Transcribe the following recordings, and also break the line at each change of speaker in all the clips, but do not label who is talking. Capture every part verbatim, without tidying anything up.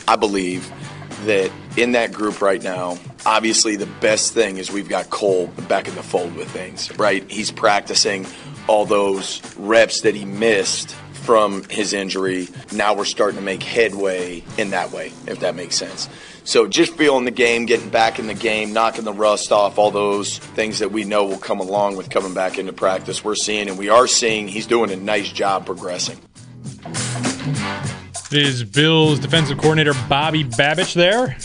I believe that in that group right now, obviously the best thing is we've got Cole back in the fold with things, right? He's practicing all those reps that he missed from his injury. Now we're starting to make headway in that way, if that makes sense. So just feeling the game, getting back in the game, knocking the rust off, all those things that we know will come along with coming back into practice, we're seeing, and we are seeing he's doing a nice job progressing.
It is Bills defensive coordinator Bobby Babich there.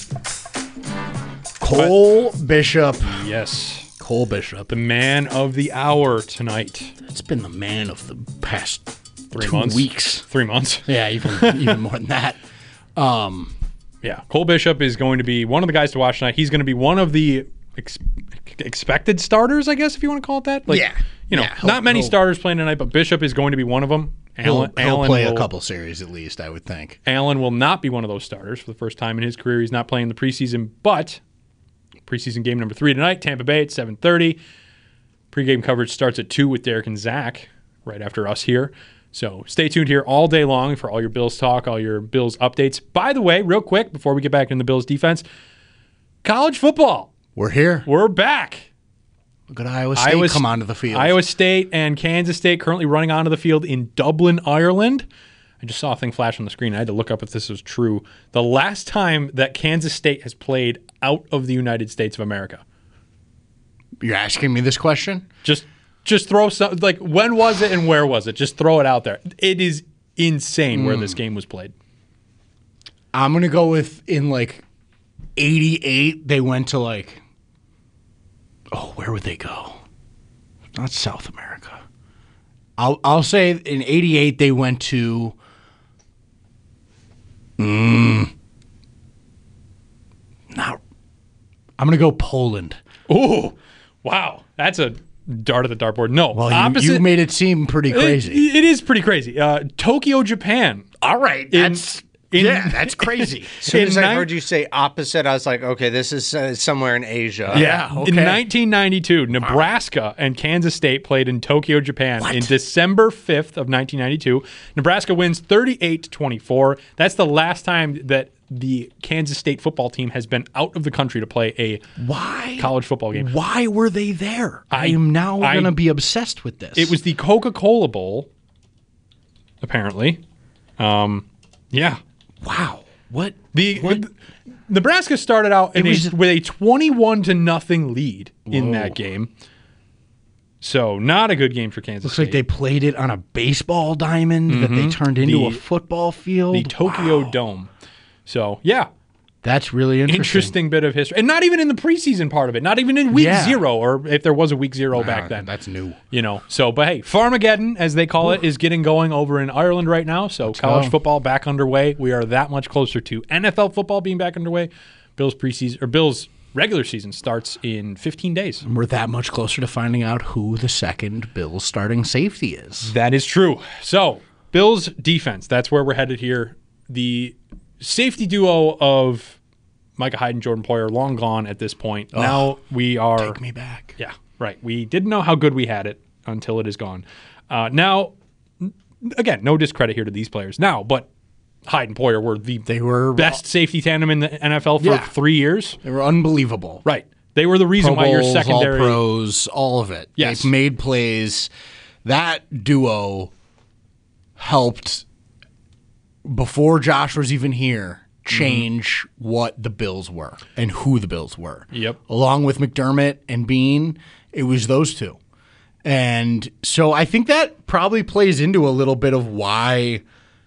Cole Bishop.
Yes.
Cole Bishop.
The man of the hour tonight.
It's been the man of the past
Three
two
months.
weeks.
Three months.
Yeah, even even more than that. Um,
yeah, Cole Bishop is going to be one of the guys to watch tonight. He's going to be one of the ex- expected starters, I guess, if you want to call it that. Like,
yeah.
You know,
yeah,
not many
he'll,
starters playing tonight, but Bishop is going to be one of them. Allen,
he'll, he'll
Allen
play
will,
a couple series at least, I would think.
Allen will not be one of those starters for the first time in his career. He's not playing the preseason, but preseason game number three tonight, Tampa Bay at seven thirty. Pre-game coverage starts at two with Derek and Zach right after us here. So stay tuned here all day long for all your Bills talk, all your Bills updates. By the way, real quick, before we get back into the Bills defense, college football.
We're here.
We're back.
Look at Iowa State
Iowa,
come onto the field.
Iowa State and Kansas State currently running onto the field in Dublin, Ireland. I just saw a thing flash on the screen. I had to look up if this was true. The last time that Kansas State has played out of the United States of America.
You're asking me this question?
Just just throw some, like, when was it and where was it? Just throw it out there. It is insane mm. where this game was played.
I'm going to go with in like eighty-eight, they went to like, oh, where would they go? Not South America. I'll I'll say in eighty-eight they went to mm, not I'm going to go Poland.
Oh, wow. That's a dart at the dartboard. No.
Well,
opposite,
you, you made it seem pretty crazy.
It, it is pretty crazy. Uh, Tokyo, Japan.
All right. That's in, yeah, that's crazy.
As soon as
in
I
ni-
heard you say opposite, I was like, okay, this is uh, somewhere in Asia.
Yeah.
okay.
In nineteen ninety-two, Nebraska and Kansas State played in Tokyo, Japan
What?
in December fifth of nineteen ninety-two. Nebraska wins thirty-eight to twenty-four. That's the last time that the Kansas State football team has been out of the country to play a
Why?
college football game.
Why were they there? I,
I-
am now
I-
going to be obsessed with this.
It was the Coca-Cola Bowl, apparently. Um, yeah.
wow. What?
The with- Nebraska started out in
It was-
a, with a twenty-one to nothing lead in
Whoa.
that game. So not a good game for Kansas
Looks
State.
like they played it on a baseball diamond that they turned into
The-
a football field.
the Tokyo
Wow.
Dome. So yeah,
That's really interesting.
interesting bit of history, and not even in the preseason part of it. Not even in week
Yeah.
zero, or if there was a week zero
Ah,
back then.
That's new.
You know. So, but hey, Farmageddon, as they call it, is getting going over in Ireland right now. So college
go.
football back underway. We are that much closer to N F L football being back underway. Bills preseason or Bills regular season starts in fifteen days.
We're that much closer to finding out who the second Bills starting safety is.
That is true. So, Bills defense, that's where we're headed here. The safety duo of Micah Hyde and Jordan Poyer long gone at this point.
Oh,
now we are
Take me back.
Yeah, right. We didn't know how good we had it until it is gone. Uh, now, n- again, no discredit here to these players now, but Hyde and Poyer were the
They were
best safety tandem in the N F L for
Yeah.
three years.
They were unbelievable.
Right. They were the reason
Pro
why your
Bowls,
secondary.
all pros, all of it.
Yes.
They've made plays. That duo helped before Josh was even here change mm-hmm. what the Bills were and who the Bills were.
Yep.
Along with McDermott and Bean, it was those two. And so I think that probably plays into a little bit of why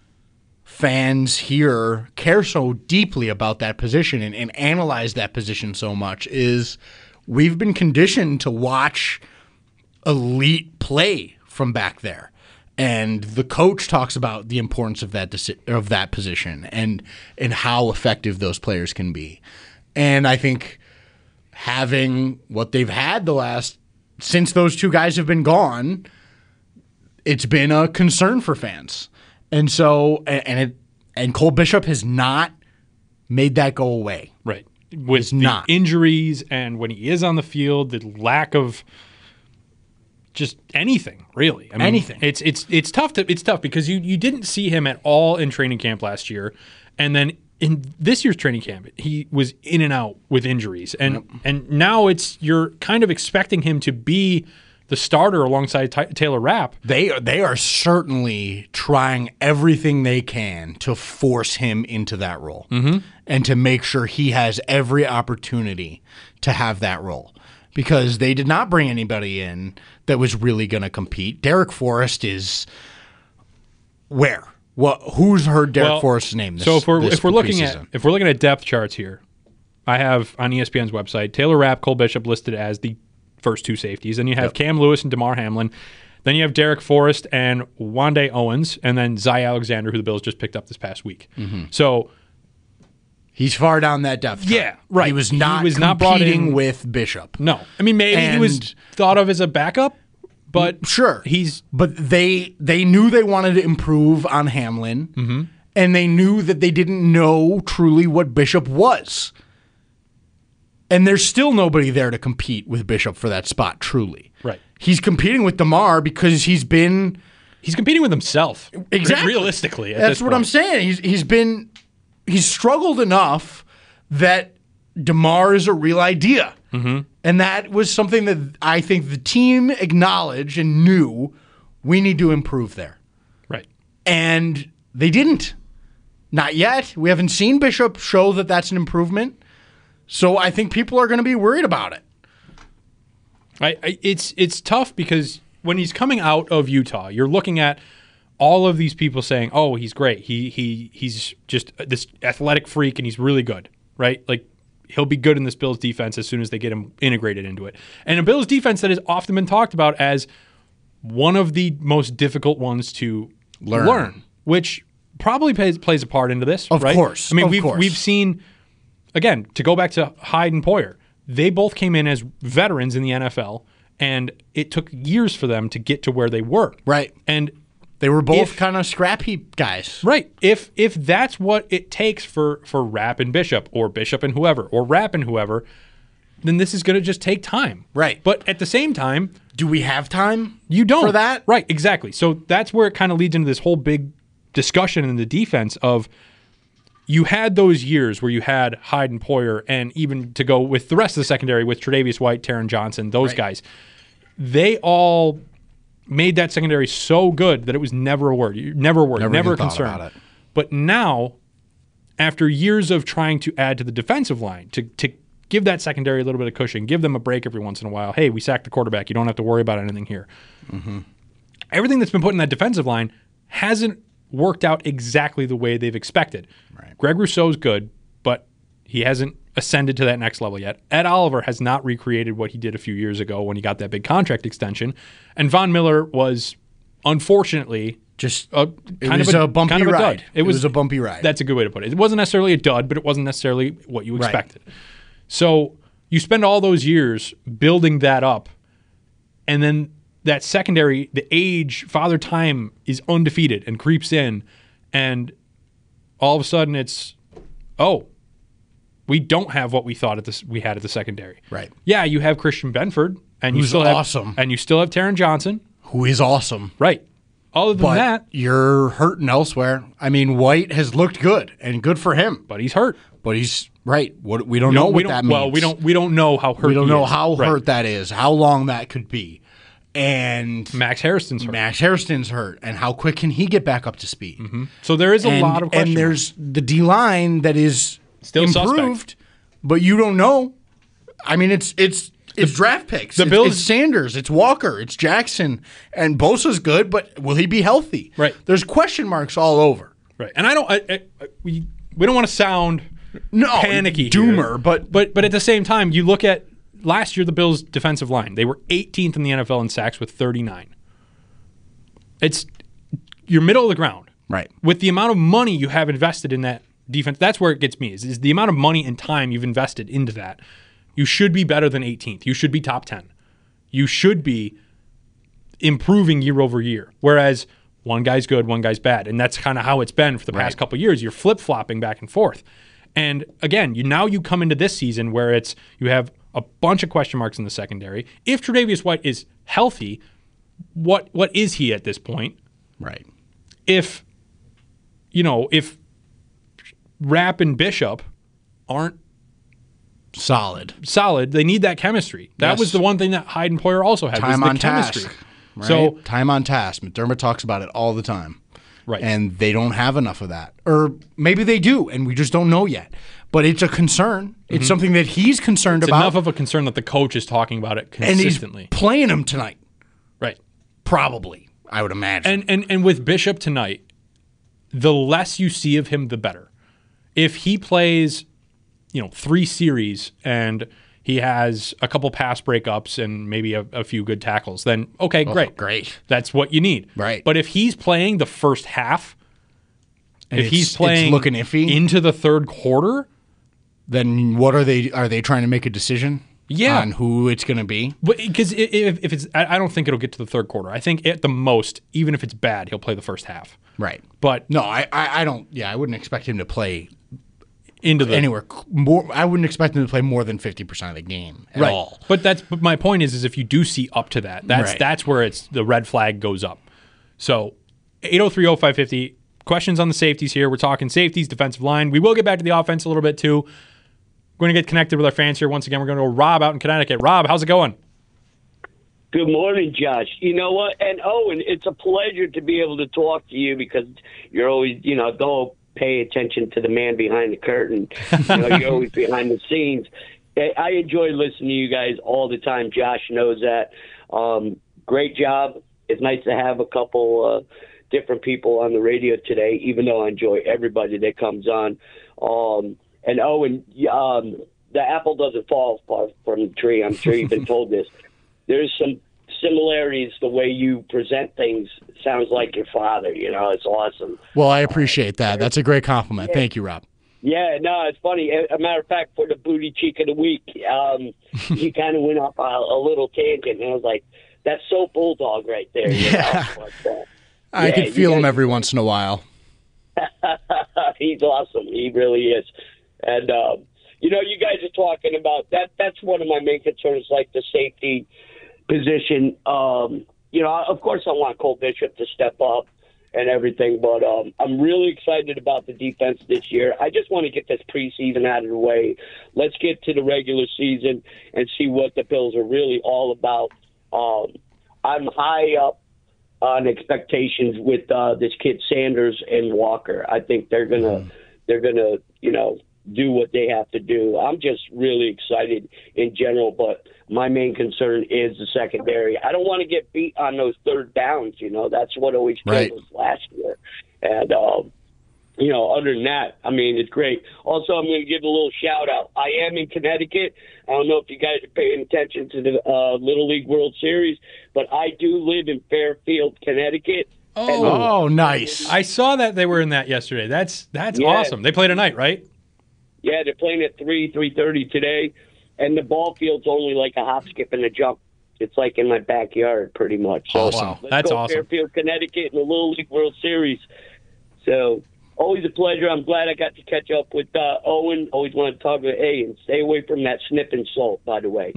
fans here care so deeply about that position and, and analyze that position so much is we've been conditioned to watch elite play from back there. And the coach talks about the importance of that deci- of that position and and how effective those players can be. And I think having what they've had the last since those two guys have been gone, it's been a concern for fans. And so and, and it and Cole Bishop has not made that go away.
Right. With the
not.
injuries and when he is on the field, the lack of just anything, really. I mean,
Anything.
It's it's it's tough to it's tough because you you didn't see him at all in training camp last year, and then in this year's training camp, he was in and out with injuries. And yep. and now it's you're kind of expecting him to be the starter alongside Ty- Taylor Rapp.
They, they are certainly trying everything they can to force him into that role
mm-hmm.
and to make sure he has every opportunity to have that role. Because they did not bring anybody in that was really going to compete. Derek Forrest is where? What? Who's heard Derek
well,
Forrest's name? This,
so if we're
this
if we're looking
preseason?
at if we're looking at depth charts here, I have on E S P N's website Taylor Rapp, Cole Bishop listed as the first two safeties. Then you have yep. Cam Lewis and DeMar Hamlin. Then you have Derek Forrest and Wande Owens, and then Zy Alexander, who the Bills just picked up this past week.
Mm-hmm.
So.
He's far down that depth chart.
Yeah, right.
He was not
he was not brought in
with Bishop.
No. I mean, maybe
and
he was thought of as a backup, but
sure.
he's
But they they knew they wanted to improve on Hamlin,
mm-hmm.
and they knew that they didn't know truly what Bishop was. And there's still nobody there to compete with Bishop for that spot, truly.
Right.
He's competing with DeMar because he's been...
He's competing with himself.
Exactly.
Realistically. At
That's
this
what
point.
I'm saying. He's He's been... He's struggled enough that DeMar is a real idea.
Mm-hmm.
And that was something that I think the team acknowledged and knew we need to improve there.
Right.
And they didn't. Not yet. We haven't seen Bishop show that that's an improvement. So I think people are going to be worried about it.
I, I, it's it's tough because when he's coming out of Utah, you're looking at all of these people saying, "Oh, he's great. He he he's just this athletic freak, and he's really good." Right? Like he'll be good in this Bills defense as soon as they get him integrated into it. And a Bills defense that has often been talked about as one of the most difficult ones to learn, learn which probably plays plays a part into this.
Of
right?
course.
I mean,
of
we've
course.
we've seen again to go back to Hyde and Poyer. They both came in as veterans in the N F L, and it took years for them to get to where they were.
Right.
And
they were both
if,
kind of scrap heap guys.
Right. If if that's what it takes for, for Rapp and Bishop, or Bishop and whoever, or Rapp and whoever, then this is going to just take time.
Right.
But at the same time,
do we have time?
You don't.
For that?
Right, exactly. So that's where it kind of leads into this whole big discussion in the defense of you had those years where you had Hyde and Poyer, and even to go with the rest of the secondary with Tre'Davious White, Taron Johnson, those
right.
guys. They all made that secondary so good that it was never a word. Never a word.
Never,
never a
thought
concern.
about it.
But now, after years of trying to add to the defensive line, to, to give that secondary a little bit of cushion, give them a break every once in a while. Hey, we sacked the quarterback. You don't have to worry about anything here.
Mm-hmm.
Everything that's been put in that defensive line hasn't worked out exactly the way they've expected.
Right.
Greg Rousseau's good, but he hasn't ascended to that next level yet. Ed Oliver has not recreated what he did a few years ago when he got that big contract extension. And Von Miller was, unfortunately,
just
a,
it
kind
was
of a,
a bumpy
kind of a
ride.
dud. It,
it
was,
was a bumpy ride.
That's a good way to put it. It wasn't necessarily a dud, but it wasn't necessarily what you expected. Right. So you spend all those years building that up, and then that secondary, the age, Father Time is undefeated and creeps in, and all of a sudden it's, oh, we don't have what we thought at this we had at the secondary.
Right.
Yeah, you have Christian Benford, and you
Who's
still have
awesome.
and you still have Taron Johnson,
who is awesome.
Right. Other than
but
that,
you're hurting elsewhere. I mean, White has looked good, and good for him.
But he's hurt.
But he's right. What we don't
we
know
don't,
what
we
that
don't,
means.
Well, we don't we don't know how hurt.
We don't
he
know
is.
how
right.
hurt that is, how long that could be, and
Max Harrison's hurt.
Max Harrison's hurt, and how quick can he get back up to speed?
Mm-hmm. So there is a
and,
lot of question
and there's
marks.
the D line that is
Still
improved,
suspect.
But you don't know. I mean, it's it's it's the, draft picks.
The
it's,
Bills,
it's Sanders, it's Walker, it's Jackson, and Bosa's good, but will he be healthy?
Right.
There's question marks all over.
Right. And I don't. I, I, we we don't want to sound
no
panicky,
doomer,
here,
but
but but at the same time, you look at last year the Bills' defensive line. They were eighteenth in the N F L in sacks with thirty-nine. It's you're middle of the ground,
right?
With the amount of money you have invested in that defense, that's where it gets me. Is, is the amount of money and time you've invested into that. You should be better than eighteenth. You should be top ten. You should be improving year over year. Whereas one guy's good, one guy's bad. And that's kind of how it's been for the past right. couple of years. You're flip-flopping back and forth. And again, you now you come into this season where it's you have a bunch of question marks in the secondary. If Tre'Davious White is healthy, what what is he at this point?
Right.
If, you know, if Rapp and Bishop aren't
Solid.
solid. They need that chemistry. That
Yes.
was the one thing that Hyde and Poyer also had.
Time
was the
on
chemistry.
task. Right?
So
time on task. McDermott talks about it all the time.
right.
And they don't have enough of that. Or maybe they do, and we just don't know yet. But it's a concern. It's something that he's concerned
it's
about.
enough of a concern that the coach is talking about it
and he's
consistently.
playing him tonight.
Right.
Probably, I would imagine.
And and and with Bishop tonight, the less you see of him, the better. If he plays, you know, three series and he has a couple pass breakups and maybe a, a few good tackles, then okay, great.
great.
That's what you need.
Right.
But if he's playing the first half,
And
if
it's-
he's
it's
playing
looking iffy,
into the third quarter,
then what are they? Are they trying to make a decision?
Yeah.
On who it's going to be?
because if, if it's, I I don't think it'll get to the third quarter. I think at the most, even if it's bad, he'll play the first half.
Right.
But
No, I, I, I don't. Yeah, I wouldn't expect him to play
into the
anywhere c- more. I wouldn't expect him to play more than fifty percent of the game at
right.
all.
But that's but my point is is if you do see up to that, that's
Right.
that's where it's the red flag goes up. So eight oh three oh five fifty questions on the safeties here. We're talking safeties, defensive line. We will get back to the offense a little bit too. We're going to get connected with our fans here once again. We're going to go Rob out in Connecticut. Rob, how's it going?
Good morning, Josh. You know what? And Owen, it's a pleasure to be able to talk to you because you're always, you know, don't pay attention to the man behind the curtain. You know, you're always behind the scenes. I I enjoy listening to you guys all the time. Josh knows that. Um, great job. It's nice to have a couple uh, different people on the radio today, even though I enjoy everybody that comes on. Um, and Owen, um, the apple doesn't fall far from the tree. I'm sure you've been told this. There's some similarities the way you present things. Sounds like your father. You know, it's awesome.
Well, I appreciate that. That's a great compliment. Thank you, Rob.
Yeah, no, it's funny. A matter of fact, for the booty cheek of the week, um, he kind of went off a, a little tangent, and I was like, "That's so bulldog right there." You
Yeah.
know? But, uh,
I
yeah,
could
you
feel him
guys-
every once in a while.
He's awesome. He really is. And um, you know, you guys are talking about that. That's one of my main concerns, like the safety position. Um, you know, of course, I want Cole Bishop to step up and everything, but um, I'm really excited about the defense this year. I just want to get this preseason out of the way. Let's get to the regular season and see what the Bills are really all about. Um, I'm high up on expectations with uh, this kid Sanders and Walker. I think they're gonna they're gonna you know do what they have to do. I'm just really excited in general, but my main concern is the secondary. I don't want to get beat on those third downs. You know, that's what always killed
Right.
us last year. And um, you know, other than that, I mean, it's great. Also, I'm going to give a little shout out. I am in Connecticut. I don't know if you guys are paying attention to the uh, Little League World Series, but I do live in Fairfield, Connecticut.
Oh,
Oh, nice.
I saw that they were in that yesterday. That's that's
Yeah.
awesome. They played tonight, right?
Yeah, they're playing at three, three thirty today, and the ball field's only like a hop, skip, and a jump. It's like in my backyard, pretty much. So
Awesome.
let's
That's
go
awesome.
Fairfield, Connecticut, in the Little League World Series. So always a pleasure. I'm glad I got to catch up with uh, Owen. Always wanted to talk about, hey, and stay away from that snipping salt, by the way.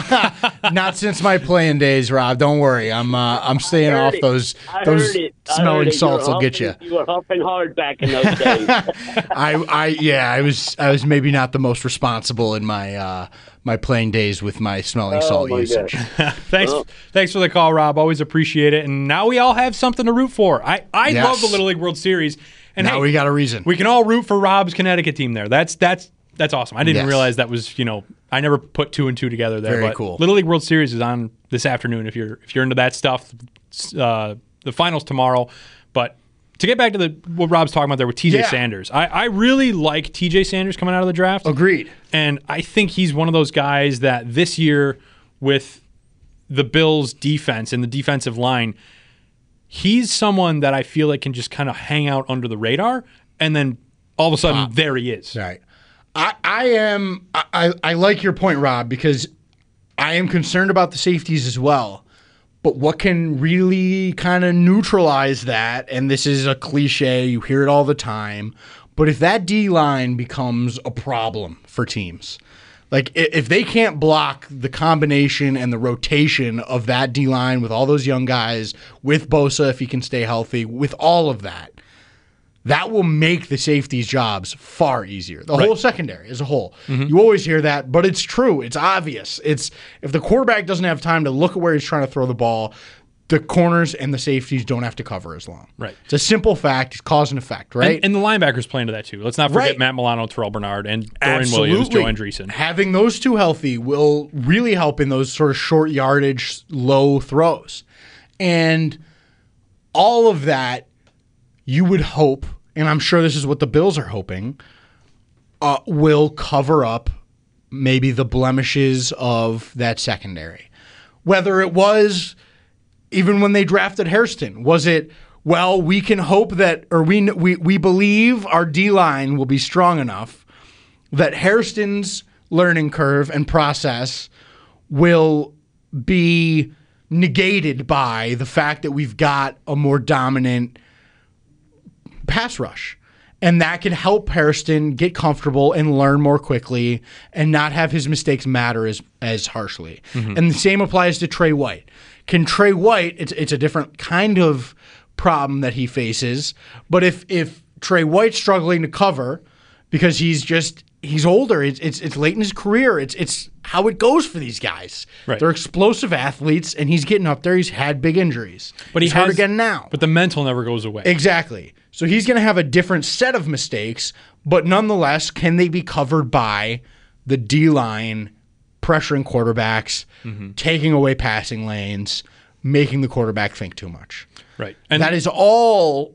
Not since my playing days, Rob. Don't worry. I'm uh, I'm staying
heard
off
it.
those
I
those
heard it. I
smelling
heard it. You
salts
were
will get you.
huffing- You were huffing hard back in those days.
I I yeah, I was I was maybe not the most responsible in my uh, my playing days with my smelling
Oh,
salt
my
usage.
God.
Thanks,
Well-
thanks for the call, Rob. Always appreciate it. And now we all have something to root for. I, I
Yes.
love the Little League World Series. And
Now
hey,
we got a reason.
we can all root for Rob's Connecticut team there. That's that's that's awesome. I didn't
Yes.
realize that was you know I never put two and two together there.
Very
but
cool.
Little League World Series is on this afternoon if you're if you're into that stuff. Uh, the finals tomorrow, but. To get back to the what Rob's talking about there with T J
Yeah.
Sanders, I, I really like T J Sanders coming out of the draft.
Agreed.
And I think he's one of those guys that this year with the Bills defense and the defensive line, he's someone that I feel like can just kind of hang out under the radar and then all of a sudden
Pop.
there he is.
Right. I, I am I, I I like your point, Rob, because I am concerned about the safeties as well. But what can really kind of neutralize that, and this is a cliche, you hear it all the time, but if that D-line becomes a problem for teams, like i- if they can't block the combination and the rotation of that D-line with all those young guys, with Bosa if he can stay healthy, with all of that, That will make the safeties' jobs far easier. The
Right.
whole secondary as a whole. You always hear that, but it's true. It's obvious. It's if the quarterback doesn't have time to look at where he's trying to throw the ball, the corners and the safeties don't have to cover as long.
Right.
It's a simple fact. It's cause and effect, right?
And, and the linebackers play into that too. Let's not forget
Right.
Matt Milano, Terrell Bernard, and Dorian Williams, Joe Andreessen.
Having those two healthy will really help in those sort of short yardage, low throws. And all of that, you would hope, and I'm sure this is what the Bills are hoping, uh, will cover up maybe the blemishes of that secondary. Whether it was, even when they drafted Hairston, was it, well, we can hope that, or we we we believe our D-line will be strong enough that Hairston's learning curve and process will be negated by the fact that we've got a more dominant pass rush. And that can help Hairston get comfortable and learn more quickly and not have his mistakes matter as as harshly. And the same applies to Trey White. Can Trey White, it's it's a different kind of problem that he faces, but if if Trey White's struggling to cover because he's just he's older, it's it's it's late in his career, it's it's how it goes for these guys.
Right.
They're explosive athletes and he's getting up there, he's had big injuries.
But he
It's hard
has,
again now.
But the mental never goes away.
Exactly. So he's going to have a different set of mistakes, but nonetheless, can they be covered by the D-line pressuring quarterbacks,
Mm-hmm.
taking away passing lanes, making the quarterback think too much?
Right.
And that is all,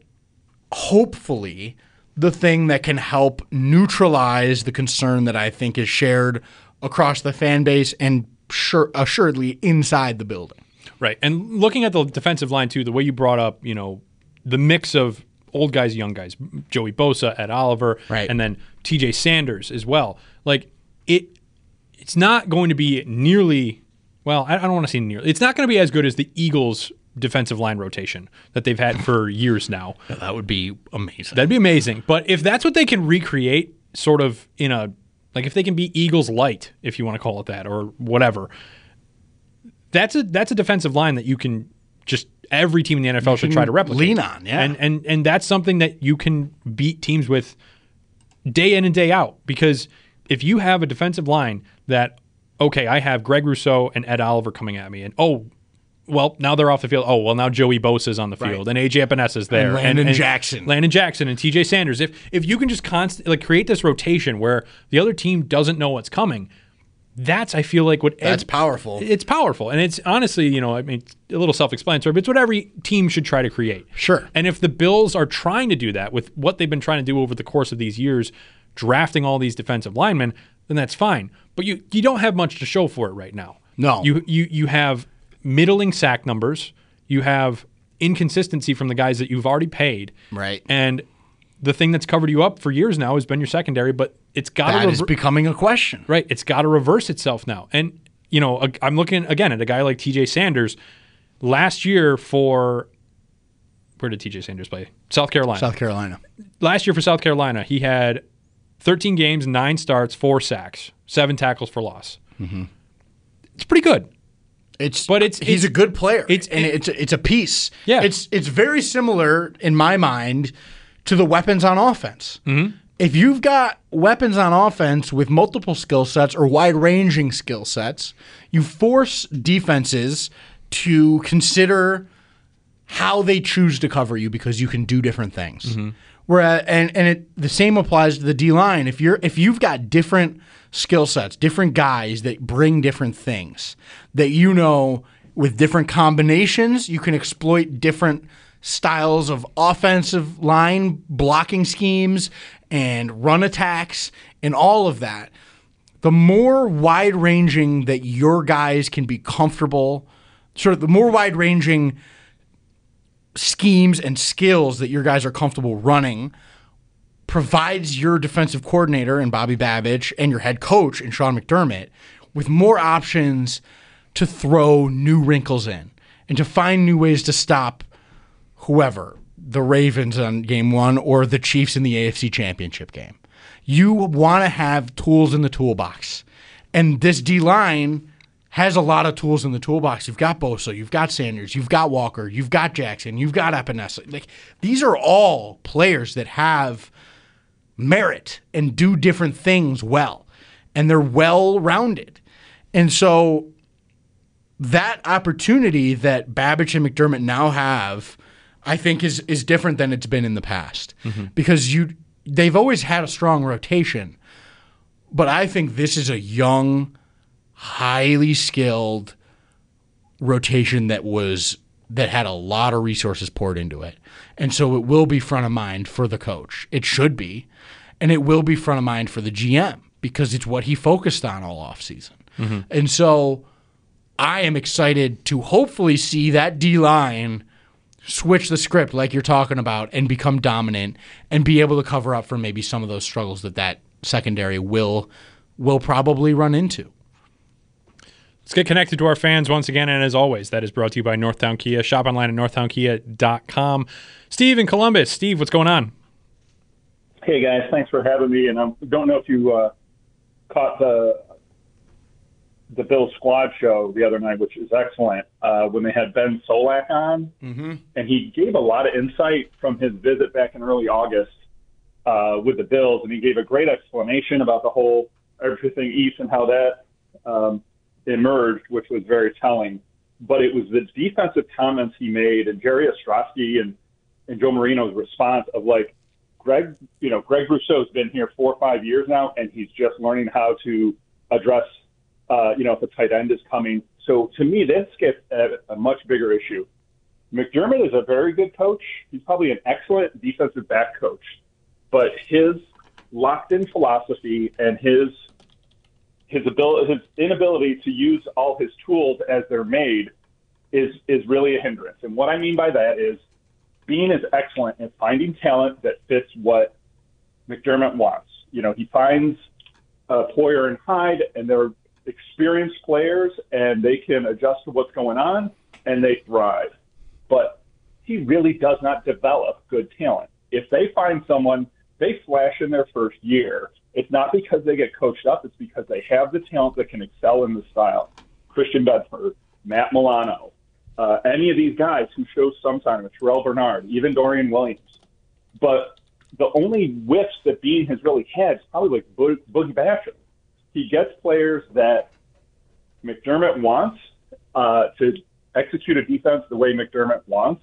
hopefully, the thing that can help neutralize the concern that I think is shared across the fan base and sure, assuredly inside the building.
Right. And looking at the defensive line, too, the way you brought up, you know, the mix of old guys, young guys, Joey Bosa, Ed Oliver,
Right.
and then T J Sanders as well. Like, it, it's not going to be nearly, well, I, I don't want to say nearly, it's not going to be as good as the Eagles' defensive line rotation that they've had for years now.
That would be amazing.
That'd be amazing. But if that's what they can recreate, sort of in a, like if they can be Eagles light, if you want to call it that, or whatever, that's a that's a defensive line that you can just every team in the N F L should try to replicate.
lean on, yeah.
And and and that's something that you can beat teams with day in and day out. Because if you have a defensive line that, okay, I have Greg Rousseau and Ed Oliver coming at me, and oh, well, now they're off the field. Oh, well, now Joey Bosa's on the field, and A J Epenesa's there,
And Landon Jackson.
Landon Jackson and T J Sanders. If if you can just constantly like create this rotation where the other team doesn't know what's coming, that's I feel like what
That's
ev-
powerful.
It's powerful, and it's honestly, you know, I mean, it's a little self-explanatory, but it's what every team should try to create.
Sure.
And if the Bills are trying to do that with what they've been trying to do over the course of these years, drafting all these defensive linemen, then that's fine. But you you don't have much to show for it right now.
No.
You you you have middling sack numbers. You have inconsistency from the guys that you've already paid.
Right.
And the thing that's covered you up for years now has been your secondary, but it's got
That
to
is becoming a question.
right. It's got to reverse itself now. And you know, a- I'm looking again at a guy like T J Sanders. Last year for where did T J Sanders play? South Carolina.
South Carolina.
Last year for South Carolina, he had thirteen games, nine starts, four sacks, seven tackles for loss. Mm-hmm. It's pretty good.
It's
But it's-
he's
it's-
a good player.
it's-
and
it-
it's it's a piece.
Yeah.
It's it's very similar in my mind to the weapons on offense. Mm-hmm. If you've got weapons on offense with multiple skill sets or wide-ranging skill sets, you force defenses to consider how they choose to cover you because you can do different things.
Mm-hmm.
Whereas, and and it, the same applies to the D line. If you're if you've got different skill sets, different guys that bring different things, that you know with different combinations you can exploit different styles of offensive line blocking schemes and run attacks and all of that. The more wide ranging that your guys can be comfortable, sort of the more wide ranging schemes and skills that your guys are comfortable running provides your defensive coordinator and Bobby Babich and your head coach and Sean McDermott with more options to throw new wrinkles in and to find new ways to stop whoever, the Ravens on game one or the Chiefs in the A F C Championship game. You want to have tools in the toolbox. And this D-line has a lot of tools in the toolbox. You've got Bosa, you've got Sanders, you've got Walker, you've got Jackson, you've got Epinesa. Like, these are all players that have merit and do different things well, and they're well-rounded. And so that opportunity that Babich and McDermott now have, I think, is is different than it's been in the past. Mm-hmm. Because you they've always had a strong rotation, but I think this is a young, highly skilled rotation that was that had a lot of resources poured into it. And so it will be front of mind for the coach. It should be. And it will be front of mind for the G M because it's what he focused on all offseason. Mm-hmm. And so I am excited to hopefully see that D-line switch the script like you're talking about and become dominant and be able to cover up for maybe some of those struggles that that secondary will will probably run into.
Let's get connected to our fans once again, and as always, that is brought to you by Northtown Kia. Shop online at northtown kia dot com. Steve in Columbus. Steve, what's going on?
Hey, guys. Thanks for having me. And I don't know if you uh, caught the the Bills squad show the other night, which is excellent, uh, when they had Ben Solak on. Mm-hmm. And he gave a lot of insight from his visit back in early August uh, with the Bills. And he gave a great explanation about the whole everything East and how that um, – emerged, which was very telling. But it was the defensive comments he made, and Jerry Ostrowski and, and Joe Marino's response of like, Greg, you know, Greg Rousseau's been here four or five years now, and he's just learning how to address, uh, you know, if a tight end is coming. So to me, this gets at a much bigger issue. McDermott is a very good coach. He's probably an excellent defensive back coach, but his locked-in philosophy and his His ability, his inability to use all his tools as they're made is is really a hindrance. And what I mean by that is Bean is excellent at finding talent that fits what McDermott wants. You know, he finds uh, Poyer and Hyde, and they're experienced players, and they can adjust to what's going on, and they thrive. But he really does not develop good talent. If they find someone, they flash in their first year. It's not because they get coached up. It's because they have the talent that can excel in the style. Christian Bedford, Matt Milano, uh, any of these guys who show some time, Terrell Bernard, even Dorian Williams. But the only whiffs that Bean has really had is probably like Bo- Boogie Basham. He gets players that McDermott wants uh, to execute a defense the way McDermott wants,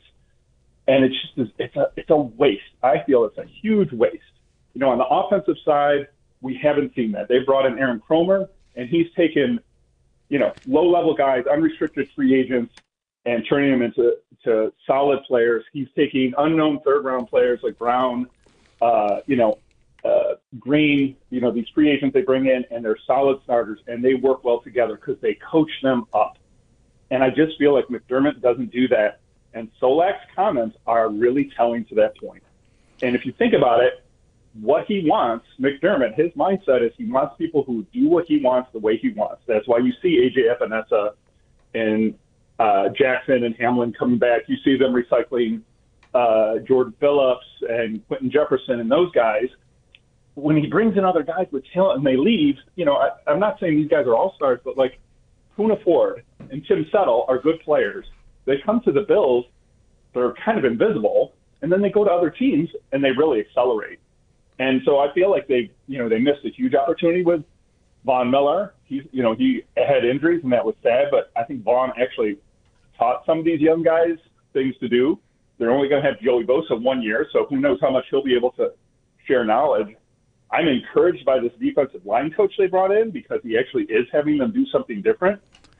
and it's just it's a it's a waste. I feel it's a huge waste. You know, on the offensive side, we haven't seen that. They brought in Aaron Cromer, and he's taken, you know, low-level guys, unrestricted free agents, and turning them into to solid players. He's taking unknown third-round players like Brown, uh, you know, uh, Green, you know, these free agents they bring in, and they're solid starters, and they work well together because they coach them up. And I just feel like McDermott doesn't do that, and Solak's comments are really telling to that point. And if you think about it, what he wants, McDermott, his mindset is he wants people who do what he wants the way he wants. That's why you see A J Epinesa and uh, Jackson and Hamlin coming back. You see them recycling uh, Jordan Phillips and Quentin Jefferson and those guys. When he brings in other guys with talent and they leave, you know, I, I'm not saying these guys are all-stars, but like Poona Ford and Tim Settle are good players. They come to the Bills, they're kind of invisible, and then they go to other teams and they really accelerate. And so I feel like they, you know, they missed a huge opportunity with Von Miller. He's, you know, he had injuries and that was sad, but I think Von actually taught some of these young guys things to do. They're only going to have Joey Bosa one year, so who knows how much he'll be able to share knowledge. I'm encouraged by this defensive line coach they brought in because he actually is having them do something different.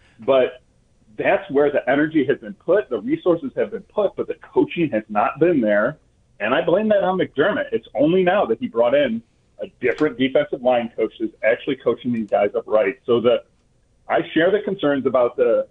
But that's where the energy has been put, the resources have been put, but the coaching has not been there. And I blame that on McDermott. It's only now that he brought in a different defensive line coach who's actually coaching these guys up right. So that I share the concerns about the,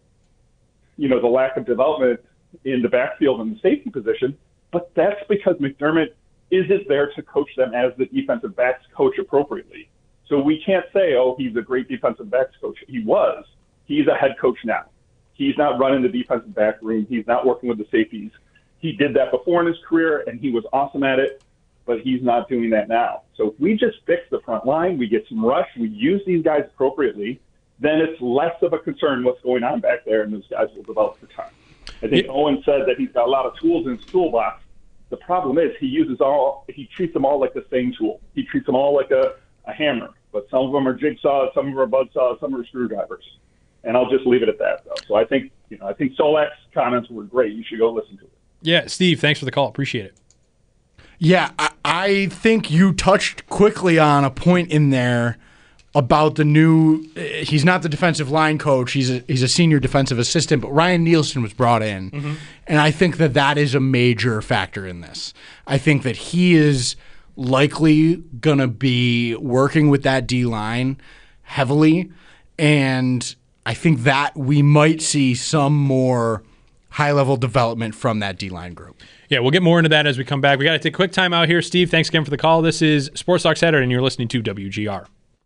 you know, the lack of development in the backfield and the safety position, but that's because McDermott isn't there to coach them as the defensive backs coach appropriately. So we can't say, oh, he's a great defensive backs coach. He was. He's a head coach now. He's not running the defensive back room. He's not working with the safeties. He did that before in his career, and he was awesome at it, but he's not doing that now. So if we just fix the front line, we get some rush, we use these guys appropriately, then it's less of a concern what's going on back there, and those guys will develop for time. I think
Yeah.
Owen said that he's got a lot of tools in his toolbox. The problem is he uses all, he treats them all like the same tool. He treats them all like a, a hammer, but some of them are jigsaws, some of them are buzzsaws, some are screwdrivers. And I'll just leave it at that, though. So I think, you know, I think Solak's comments were great. You should go listen to it.
Yeah, Steve, thanks for the call. Appreciate it.
Yeah, I, I think you touched quickly on a point in there about the new. Uh, he's not the defensive line coach. He's a, he's a senior defensive assistant, but Ryan Nielsen was brought in, mm-hmm. and I think that that is a major factor in this. I think that he is likely going to be working with that D line heavily, and I think that we might see some more high-level development from that D-line group.
Yeah, we'll get more into that as we come back. We got to take a quick time out here. Steve, thanks again for the call. This is Sports Talk Saturday, and you're listening to W G R.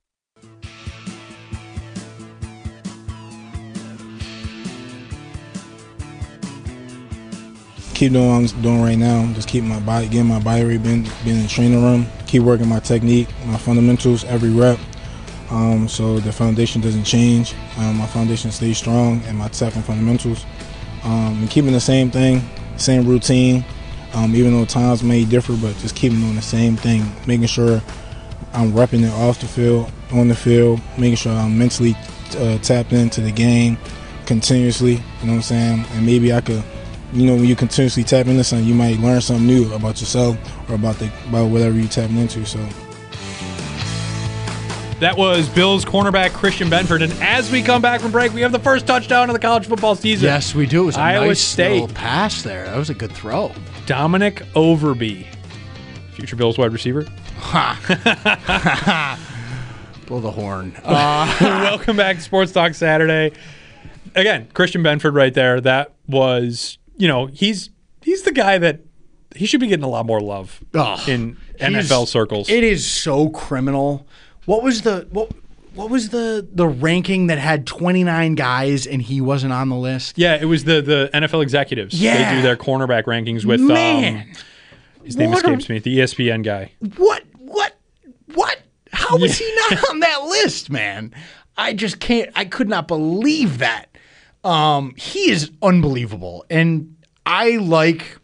Keep doing what I'm doing right now. Just keep my body, getting my body rate, being, being in the training room. Keep working my technique, my fundamentals, every rep. Um, so the foundation doesn't change. Um, my foundation stays strong, and my tech and fundamentals. Um, and keeping the same thing, same routine, um, even though times may differ, but just keeping doing the same thing, making sure I'm repping it off the field, on the field, making sure I'm mentally uh, tapped into the game continuously, you know what I'm saying? And maybe I could, you know, when you continuously tap into something, you might learn something new about yourself or about the about whatever you're tapping into, so.
That was Bills cornerback Christian Benford. And as we come back from break, we have the first touchdown of the college football season.
Yes, we do. It was a
Iowa
nice
State.
little pass there. That was a good throw.
Dominic Overby, future Bills wide receiver.
Blow the horn. Uh,
Welcome back to Sports Talk Saturday. Again, Christian Benford right there. That was, you know, he's he's the guy that he should be getting a lot more love
oh,
in N F L circles.
It is so criminal. What was the what? What was the the ranking that had twenty-nine guys and he wasn't on the list?
Yeah, it was the the N F L executives.
Yeah.
They do their cornerback rankings with
Man,
um, his name
what
escapes
a,
me, the E S P N guy.
What what what? How was he not on that list, man? I just can't. I could not believe that. Um, he is unbelievable, and I like.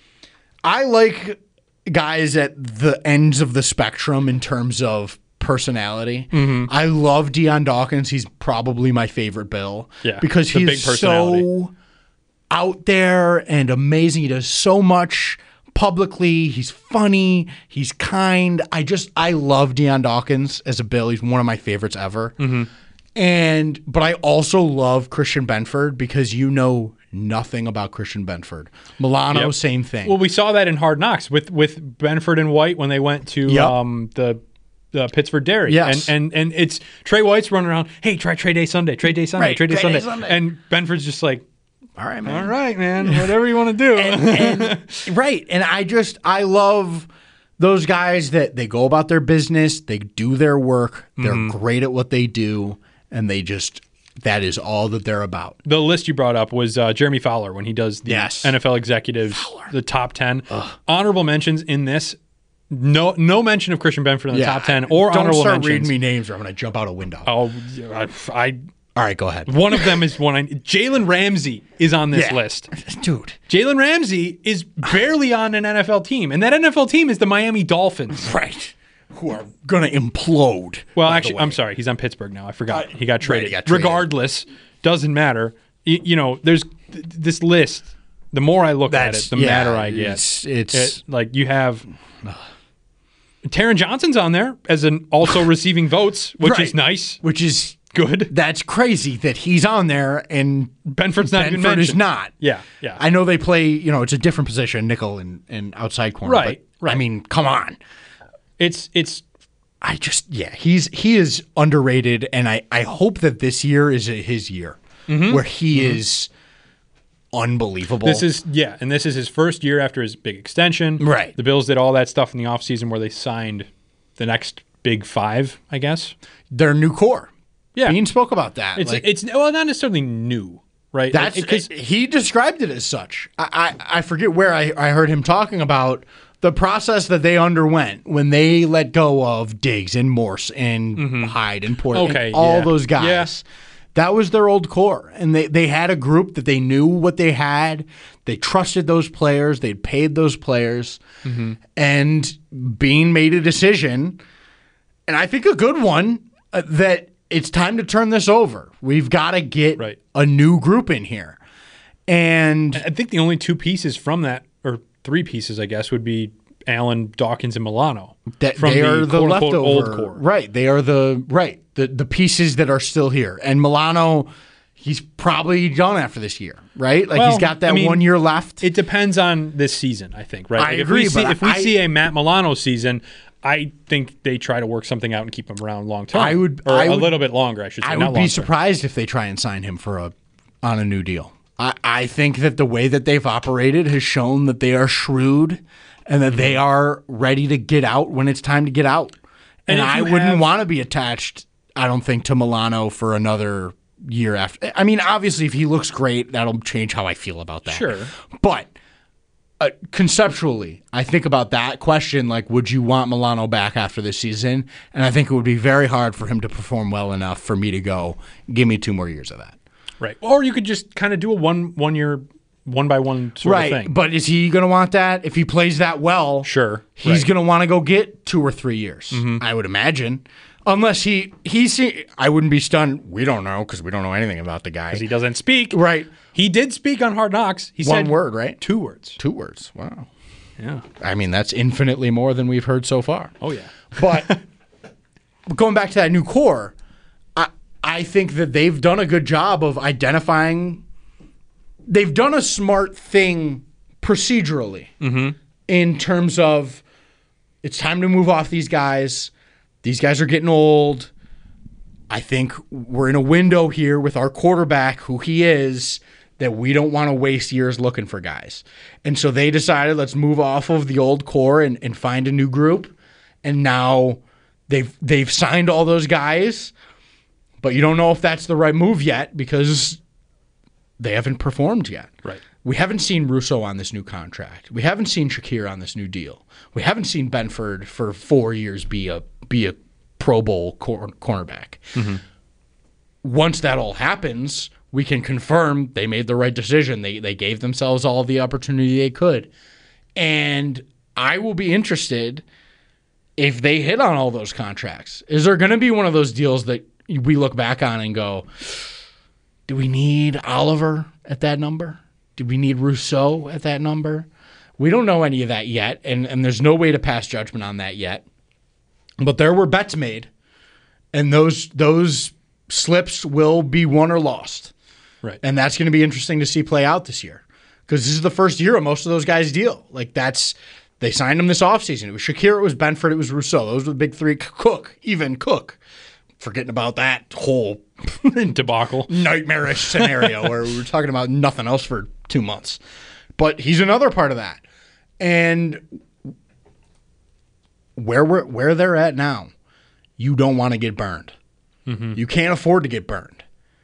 I like guys at the ends of the spectrum in terms of personality. Mm-hmm. I love Deion Dawkins. He's probably my favorite Bill.
Yeah,
because
the
he's
big personality.
so out there and amazing. He does so much publicly. He's funny. He's kind. I just I love Deion Dawkins as a Bill. He's one of my favorites ever. Mm-hmm. And but I also love Christian Benford because you know nothing about Christian Benford. Milano,
Yep.
same thing.
Well, we saw that in Hard Knocks with with Benford and White when they went to
Yep.
um, the the Pittsburgh Dairy.
Yes.
And, and and it's Trey White's running around, hey, try Trey Day Sunday, Trey Day Sunday,
Right,
Trey Day
Trey
Sunday.
Day Sunday.
And Benford's just like,
All right, man.
all right, man, whatever you want to do.
and, and right, and I just I love those guys that they go about their business, they do their work, they're
Mm-hmm.
great at what they do, and they just that is all that they're about.
The list you brought up was uh, Jeremy Fowler when he does the
Yes.
N F L executives, the top ten. Honorable mentions in this. No no mention of Christian Benford in the top ten or
Don't
honorable
start
mentions.
reading me names or I'm going to jump out a window.
Oh, I, I
All right, go ahead.
one of them is one. I, Jalen Ramsey is on this
Yeah.
list.
Dude.
Jalen Ramsey is barely on an N F L team, and that N F L team is the Miami Dolphins.
Right. Who are going to implode.
Well,
by the
actually,
way.
I'm sorry. He's on Pittsburgh now. I forgot.
Uh,
he got
right,
traded.
he got traded.
Regardless, doesn't matter. You, you know, there's th- this list. The more I look
That's-
at it, the
yeah,
madder I get.
it's- it's-
It- like you have Taron Johnson's on there as an also receiving votes, which
Right.
is nice.
Which is
Good.
that's crazy that he's on there and
Benford's not even
Benford is
mentioned.
not.
Yeah, yeah.
I know they play, you know, it's a different position, nickel and, and outside corner.
Right,
but,
right.
I mean, come on.
It's it's
I just, yeah, he's he is underrated, and I, I hope that this year is his year where he is unbelievable.
This is yeah, and this is his first year after his big extension.
Right.
The Bills did all that stuff in the offseason where they signed the next big five, I guess.
their new core.
Yeah.
Bean spoke about that.
It's
like,
it's well not necessarily new, right?
that's
because
he described it as such. I, I, I forget where I, I heard him talking about the process that they underwent when they let go of Diggs and Morse and mm-hmm. Hyde and Porter,
okay,
and all
yeah.
those guys.
Yeah.
That was their old core. And they, they had a group that they knew what they had. They trusted those players. They'd paid those players. Mm-hmm. And Beane made a decision, and I think a good one, uh, that it's time to turn this over. We've got to get
right.
a new group in here. And
I think the only two pieces from that, or three pieces, I guess, would be Allen, Dawkins, and Milano.
That
from
they are the
quote-unquote
leftover
old core.
Right. They are the right the the pieces that are still here. And Milano, he's probably done after this year, right? Like
well,
he's got that
I mean,
one year left.
It depends on this season, I think. Right.
I
like
agree.
If we, see,
but
if we
I,
see a Matt Milano season, I think they try to work something out and keep him around long term.
I would,
or
I
a
would,
little bit longer. I should say.
I
not
would be
long-term.
surprised if they try and sign him for a on a new deal. I, I think that the way that they've operated has shown that they are shrewd and that they are ready to get out when it's time to get out. And,
and
I wouldn't have... want to be attached, I don't think, to Milano for another year after. I mean, obviously, if he looks great, that'll change how I feel about that.
Sure.
But uh, conceptually, I think about that question, like, would you want Milano back after this season? And I think it would be very hard for him to perform well enough for me to go, give me two more years of that.
Right. Or you could just kind of do a one one year, one by one sort
right.
of thing.
But is he going to want that? If he plays that well,
sure.
He's
right.
going to want to go get two or three years, mm-hmm. I would imagine. Unless he, he's, I wouldn't be stunned. We don't know because we don't know anything about the guy.
Because he doesn't speak.
Right.
He did speak on Hard Knocks. He
One
said
word, right?
Two words.
Two words. Wow.
Yeah.
I mean, that's infinitely more than we've heard so far.
Oh, yeah.
But going back to that new core, I, I think that they've done a good job of identifying. They've done a smart thing procedurally
mm-hmm.
in terms of it's time to move off these guys. These guys are getting old. I think we're in a window here with our quarterback, who he is, that we don't want to waste years looking for guys. And so they decided, let's move off of the old core and, and find a new group. And now they've they've signed all those guys, but you don't know if that's the right move yet because they haven't performed yet.
Right.
We haven't seen Russo on this new contract. We haven't seen Shakir on this new deal. We haven't seen Benford for four years be a be a Pro Bowl cor- cornerback.
Mm-hmm.
Once that all happens, we can confirm they made the right decision. They they gave themselves all the opportunity they could. And I will be interested if they hit on all those contracts. Is there going to be one of those deals that we look back on and go, do we need Oliver at that number? Do we need Rousseau at that number? We don't know any of that yet, and, and there's no way to pass judgment on that yet. But there were bets made, and those those slips will be won or lost.
Right.
And that's going to be interesting to see play out this year because this is the first year of most of those guys' deal. Like that's they signed them this offseason. It was Shakir, it was Benford, it was Rousseau. Those were the big three. Cook, even Cook. Forgetting about that whole
debacle,
nightmarish scenario where we were talking about nothing else for two months. But he's another part of that. And where we're, where they're at now, you don't want to get burned.
Mm-hmm.
You can't afford to get burned.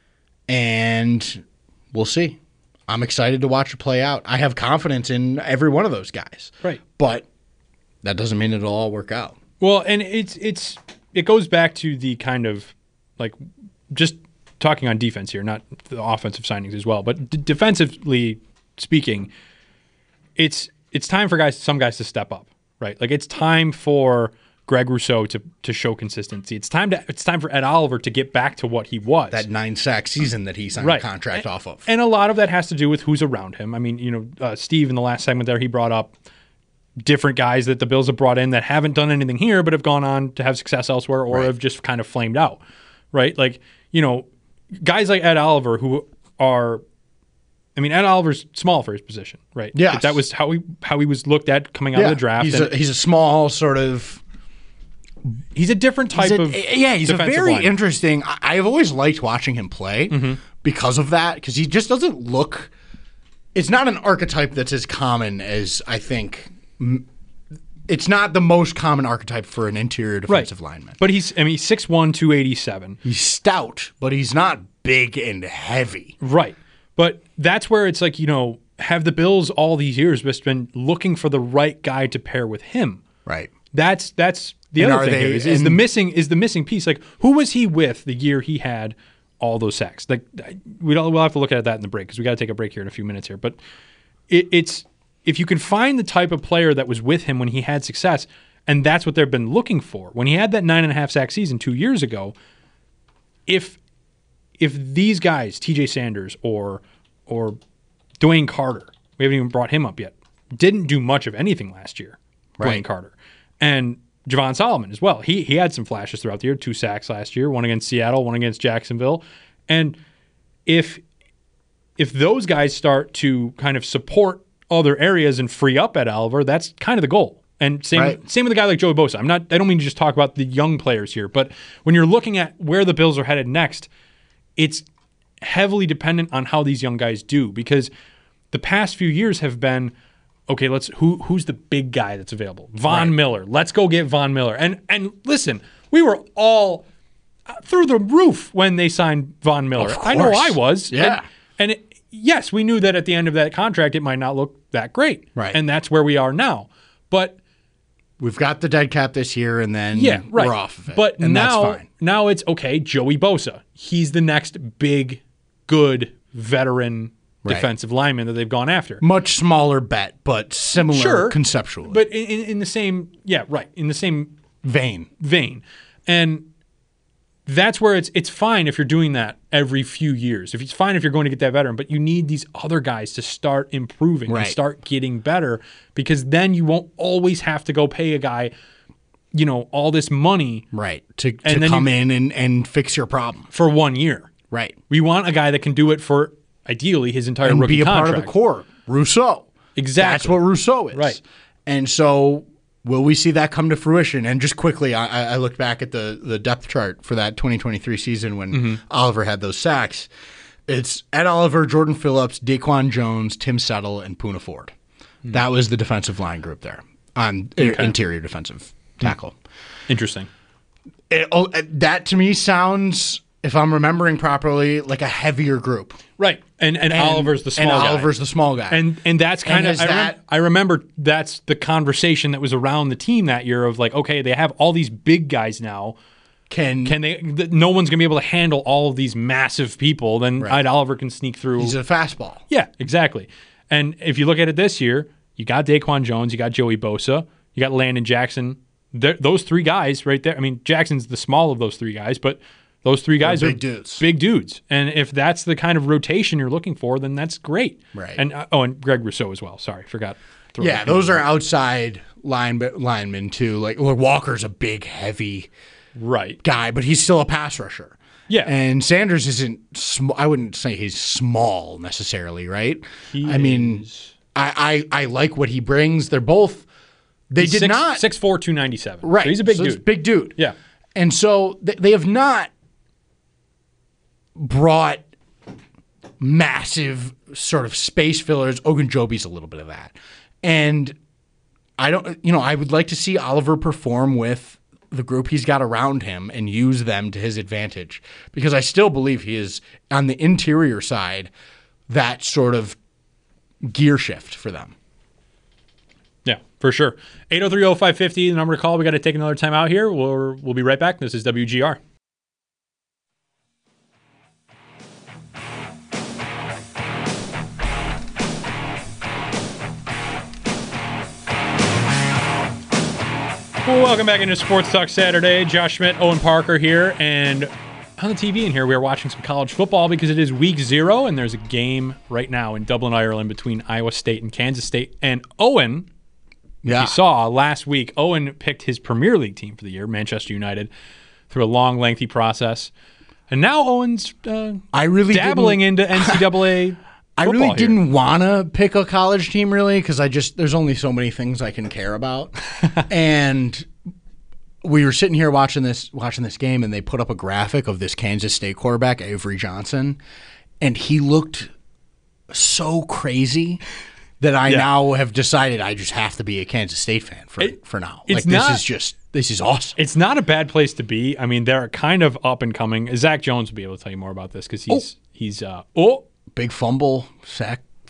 And we'll see. I'm excited to watch it play out. I have confidence in every one of those guys.
Right.
But that doesn't mean it'll all work out.
Well, and it's it's it goes back to the kind of like just talking on defense here, not the offensive signings as well, but d- defensively speaking, it's it's time for guys, some guys to step up, right? Like it's time for Greg Rousseau to to show consistency. It's time to it's time for Ed Oliver to get back to what he was.
That nine sack season that he signed
right.
a contract
and,
off of.
And a lot of that has to do with who's around him. I mean, you know, uh, Steve in the last segment there, he brought up different guys that the Bills have brought in that haven't done anything here but have gone on to have success elsewhere or
right.
have just kind of flamed out, right? Like, you know, guys like Ed Oliver who are I mean, Ed Oliver's small for his position, right?
Yeah,
that was how he how he was looked at coming out
yeah.
of the draft.
He's, a, he's a small sort of.
He's a different type
he's a,
of
yeah. He's a very
lineman.
interesting. I, I've always liked watching him play
mm-hmm.
because of that. Because he just doesn't look. It's not an archetype that's as common as I think. It's not the most common archetype for an interior defensive
right.
lineman.
But he's I mean six one, two eighty-seven.
He's stout, but he's not big and heavy.
Right. But that's where it's like, you know, have the Bills all these years just been looking for the right guy to pair with him.
Right.
That's that's the
And
other
are
thing
they-
here is, is the
and-
missing is the missing piece. Like, who was he with the year he had all those sacks? Like, we don't we'll have to look at that in the break because we got to take a break here in a few minutes here. But it, it's if you can find the type of player that was with him when he had success, and that's what they've been looking for. When he had that nine and a half sack season two years ago, if if these guys, T J Sanders or or Dwayne Carter, we haven't even brought him up yet, didn't do much of anything last year.
Right.
Dwayne Carter and Javon Solomon as well. He he had some flashes throughout the year, two sacks last year, one against Seattle, one against Jacksonville. And if if those guys start to kind of support other areas and free up Ed Oliver, that's kind of the goal. And same
Right.
same with a guy like Joey Bosa. I'm not I don't mean to just talk about the young players here, but when you're looking at where the Bills are headed next, it's heavily dependent on how these young guys do, because the past few years have been, okay, let's who who's the big guy that's available? Von
Right.
Miller. Let's go get Von Miller. And and listen, we were all through the roof when they signed Von Miller.
Of
I know
course.
I was.
Yeah.
And, and it, yes, we knew that at the end of that contract it might not look that great.
Right.
And that's where we are now. But
We've got the dead cap this year, and then
yeah, right.
we're off of it.
But
and
now,
that's fine.
now it's okay. Joey Bosa, he's the next big, good veteran
Right.
defensive lineman that they've gone after.
Much smaller bet, but similar
Sure,
conceptually.
but in, in, in the same, yeah, right, in the same
vein.
vein, and that's where it's it's fine if you're doing that every few years. If it's fine if you're going to get that veteran, but you need these other guys to start improving and
Right.
start getting better, because then you won't always have to go pay a guy, you know, all this money
Right. To, to
And then
come
you-
in and, and fix your problem.
for one year.
Right.
We want a guy that can do it for ideally his entire
And
rookie
be a
contract.
part of the core. Rousseau.
Exactly.
That's what Rousseau is.
Right.
And so will we see that come to fruition? And just quickly, I, I looked back at the, the depth chart for that twenty twenty-three season when
Mm-hmm.
Oliver had those sacks. It's Ed Oliver, Jordan Phillips, Daquan Jones, Tim Settle, and Poona Ford. That was the defensive line group there on uh, interior defensive tackle.
Interesting.
It, oh, that to me sounds, if I'm remembering properly, like a heavier group.
Right. And and,
And-
Oliver's the small
and
guy.
Oliver's the small guy.
And and that's kind
And
of
is
I, remem-
that-
I remember that's the conversation that was around the team that year of like, okay, they have all these big guys now.
can
Can they? Th- no one's gonna be able to handle all of these massive people. Then
Right.
Ed Oliver can sneak through.
he's a fastball.
Yeah, exactly. And if you look at it this year, you got Daquan Jones, you got Joey Bosa, you got Landon Jackson. They're, those three guys right there. I mean, Jackson's the small of those three guys, but those three guys
They're
are
big dudes.
Big dudes. And if that's the kind of rotation you're looking for, then that's great.
Right.
And uh, oh, and Greg Rousseau as well. Sorry, forgot. Throw
Yeah,
him
those
in
are
there.
outside line linemen too. Like well, Walker's a big, heavy
right.
guy, but he's still a pass rusher.
Yeah.
And Sanders isn't. Sm- I wouldn't say he's small necessarily, right?
He
I mean,
is
I, I I like what he brings. They're both. They did
six,
not
six four two ninety seven.
right.
So he's a big
so it's
dude.
Big dude.
Yeah.
And so they, they have not brought massive sort of space fillers. Ogunjobi's a little bit of that. And I don't, you know, I would like to see Oliver perform with the group he's got around him and use them to his advantage, because I still believe he is on the interior side that sort of gear shift for them.
Yeah, for sure. eight oh three oh five fifty, the number to call. We got to take another time out here. We'll, we'll be right back. This is W G R. Well, welcome back into Sports Talk Saturday. Josh Schmidt, Owen Parker here, and on the T V in here, we are watching some college football because it is week zero, and there's a game right now in Dublin, Ireland between Iowa State and Kansas State. And Owen,
Yeah.
you saw last week, Owen picked his Premier League team for the year, Manchester United, through a long, lengthy process. And now Owen's uh,
I really
dabbling
didn't-
into N C double A
I really
football here.
didn't want to pick a college team, really, because I just there's only so many things I can care about. And we were sitting here watching this watching this game, and they put up a graphic of this Kansas State quarterback, Avery Johnson, and he looked so crazy that I
Yeah.
now have decided I just have to be a Kansas State fan for
It-
for now.
it's
Like
not-
this is just this is awesome.
It's not a bad place to be. I mean, they're kind of up and coming. Zach Jones will be able to tell you more about this because he's he's uh, oh
Big fumble, sack,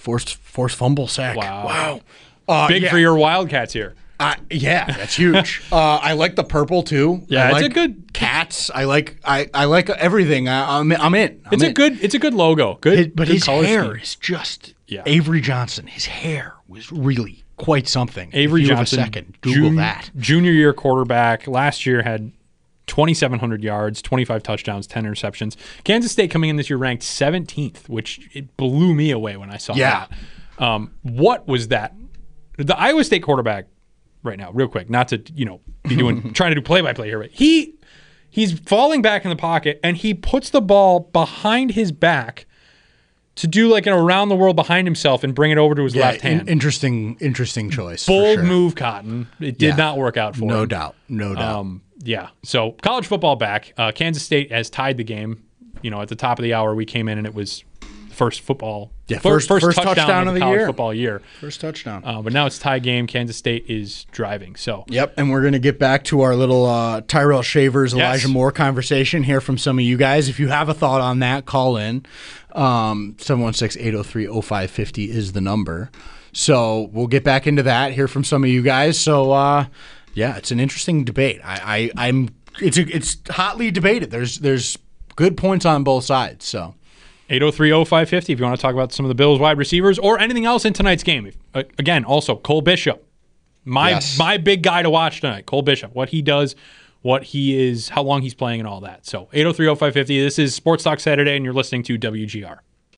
Forced forced fumble sack.
Wow.
Wow. Uh,
Big
yeah.
for your Wildcats here.
Uh, yeah, that's huge. uh, I like the purple too.
Yeah,
I
it's
like
a good
cats. I like I, I like everything. I, I'm I'm in. I'm
It's a
in.
good it's a good logo. Good,
His- but
good
his
color
hair
scheme.
is just
Yeah.
Avery Johnson. His hair was really quite something.
Avery
if you
Johnson,
have a second, Google
jun-
that.
Junior year quarterback. Last year had twenty-seven hundred yards, twenty-five touchdowns, ten interceptions. Kansas State coming in this year ranked seventeenth, which it blew me away when I saw
Yeah.
that. Um, what was that? The Iowa State quarterback right now, real quick, not to, you know, be doing trying to do play-by-play here, but he he's falling back in the pocket and he puts the ball behind his back to do like an around the world behind himself and bring it over to his
Yeah,
left hand.
in- interesting, interesting choice. for
Bold
sure.
move, Cotton. It did
Yeah.
not work out for
No
him.
doubt. No doubt.
Um, yeah. So college football back. Uh, Kansas State has tied the game. You know, at the top of the hour, we came in and it was the first football.
Yeah,
fir-
first- first touchdown of the
college
year.
football year.
First touchdown.
Uh, but now it's a tie game. Kansas State is driving. So
Yep, and we're going to get back to our little uh, Tyrell Shavers, Elijah
Yes.
Moore conversation, hear from some of you guys. If you have a thought on that, call in. Um, seven one six, eight oh three, oh five five oh is the number. So we'll get back into that, hear from some of you guys. So, uh, yeah, it's an interesting debate. I, I, I'm it's a, it's hotly debated. There's there's good points on both sides. So
eight oh three, oh five five oh if you want to talk about some of the Bills wide receivers or anything else in tonight's game. If, uh, again, also Cole Bishop, my
Yes.
my big guy to watch tonight. Cole Bishop, what he does, what he is, how long he's playing, and all that. So eight oh three, oh five five oh. This is Sports Talk Saturday, and you're listening to W G R.